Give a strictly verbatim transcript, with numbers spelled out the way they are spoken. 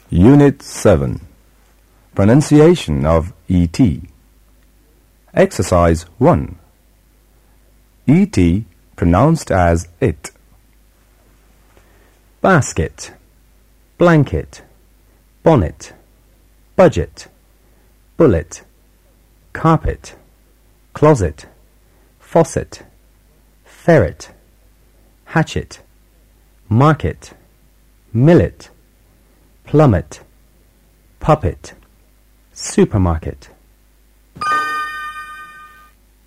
Unit seven. Pronunciation of E T. Exercise one. E T pronounced as it. Basket, blanket, bonnet, budget, bullet, carpet, closet, faucet, ferret, hatchet, market, millet, plummet, puppet, supermarket.